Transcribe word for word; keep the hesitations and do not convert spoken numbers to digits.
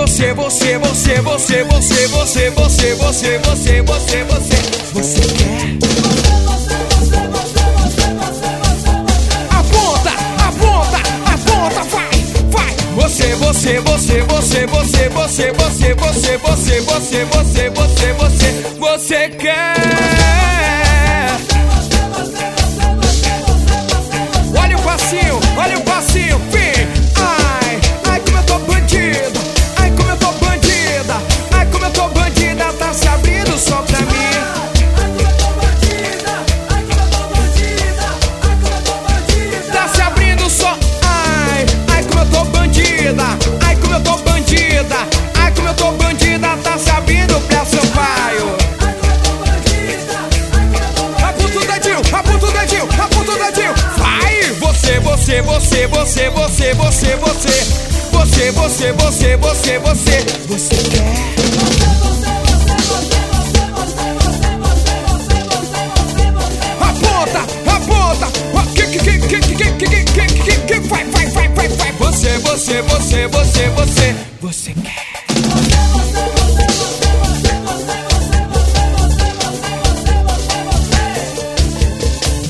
você, você, você, você, você, você, você, você, você, você, você, você quer? Aponta, aponta, aponta, vai, vai. Você, você, você, você, você, você, você, você, você, você, você, você, você, você quer? Olha o passinho, olha o passinho, vem. Ai, ai como eu tô bandida, ai como eu tô bandida, ai como eu tô bandida, tá se abrindo só pra mim. Tá se abrindo só, ai, ai como eu tô bandida, ai como eu tô bandida, ai como eu tô bandida, tá se abrindo pra seu pai. Aponta o dedinho, aponta o dedinho, aponta o dedinho. Vai, você, você, você, você, você, você, você, você, você, você, você, você, você quer? Aponta, aponta, que, que, que, que, que, que, que, que, que, que, vai, vai, vai, vai, vai. Você, você, você, você, você, você quer?